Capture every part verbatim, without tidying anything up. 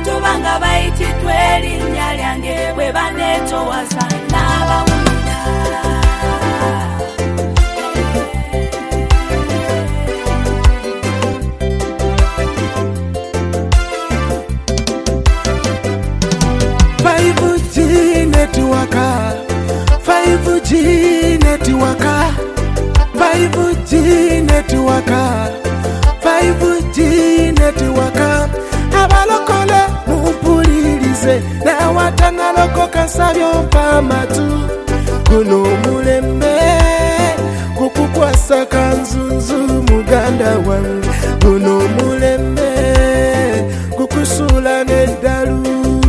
abantu banga bayitidwe erinnya lyange bwe baneetowaza n'abawulira. five G network, five G network, five G network, five G network. Abalokole mumpulirize n'awatangaloko kasabyo mpamatu kuno mulembe kukukwasa kanzunzu muganda wange kuno mulembe kukusula n'eddalu.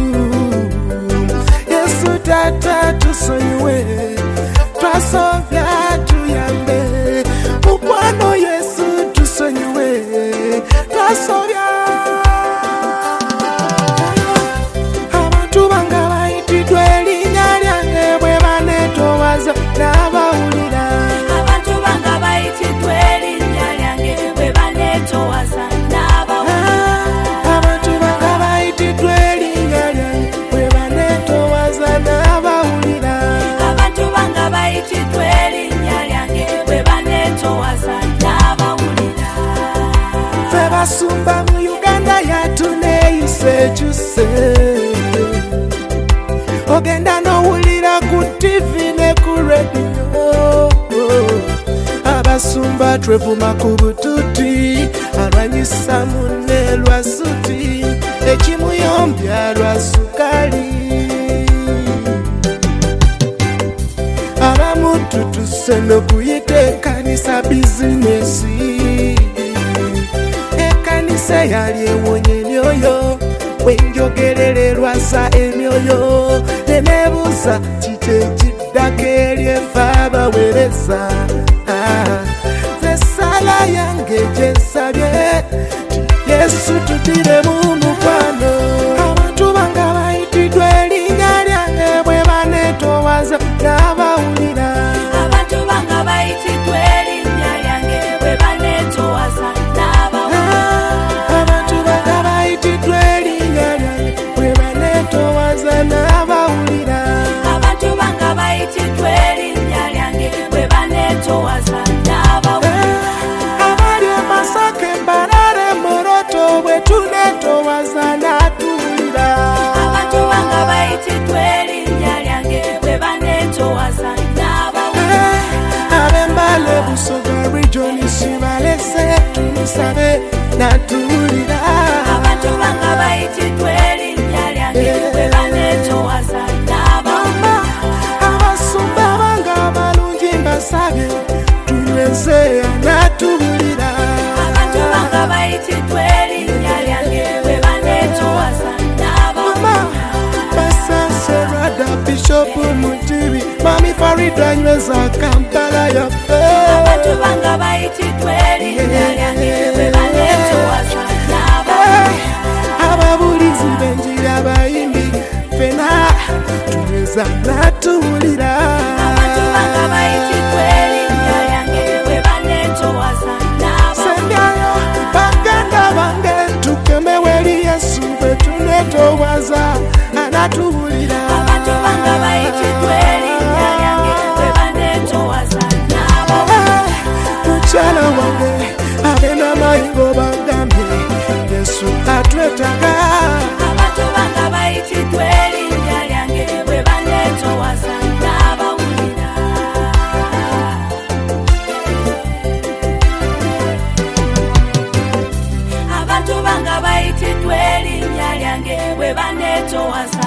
Yesu tata tusonyiwe twasobya tuyambe mukwano Yesu tusonyiwe twasobya. Abantu banga bayitidwe erinnya lyange bwe baneetowaza n'abawulira. Abantu banga bayitidwe erinnya lyange bwe baneetowaza n'abawulira. Abantu banga bayitidwe erinnya lyange bwe baneetowaza n'abawulira. Abantu banga bayitidwe erinnya lyange bwe baneetowaza n'abawulira. Ffe basumba mu Uganda yatuneeyise kyuse. Ogenda n'owulira ku T V ne ku radio. Abasumba twevuma ku bututi alwanyisa munne lwa suti ekimuyombya lwa sukali. Abamu tutuse n'okuyita ekkanisa bizinesi. Ekkanisa yali ewonya emyoyo wenjogerererwasa emyoyo nenebuuza kiki ekiddako eri effe abaweereza. Nze essaala yange gye nsabye ti Yesu tutiremu mukwano. Abantu banga bayitidwe erinnya lyange bwe baneetowaza n'abawulira. Abantu banga bayitidwe erinnya lyange bwe baneetowaza n'abawulira. Abantu banga bayitidwe erinnya lyange bwe baneetowaza n'abawulira. Abantu banga bayitidwe erinnya lyange bwe baneetowaza n'abawulira. Abali e Masaka, Mbarara, Moroto bwe tuneetowaza n'atuwulira. Abantu banga bayitidwe erinnya lyange bwe baneetowaza n'abawulira. Ab'Embale, Busoga region sibalese tumusabe n'atuwulira. Abantu banga bayitidwe erinnya lyange bwe baneetowaza n'abawulira. Abasumba banga abalungi mbasabye tunyweze n'atuwulira. Abantu banga bayitidwe erinnya lyange bwe baneetowaza n'abawulira. Basaserada Bishop Mutibi Mami Farida nyweza Kampala yaffe. Abantu banga bayitidwe erinnya lyange bwe baneetowaza n'abawulira. Ababulizi b'enjiri abayimbi ffena tunyweza n'atuwulira. Abantu banga bayitidwe erinnya lyange bwe baneetowaza n'abawulira. Sembyayo baganda bange tukemewe eri Yesu bwe tuneetowaza anatuwulira. Abantu banga bayitidwe erinnya lyange bwe baneetowaza n'abawulira. Mukyala wange abena mayingo bagambye Yesu atwetaaga. Abantu banga bayitidwe erinnya lyange bwe baneetowaza n'abawulira. Abantu banga bayitidwe erinnya lyange bwe baneetowaza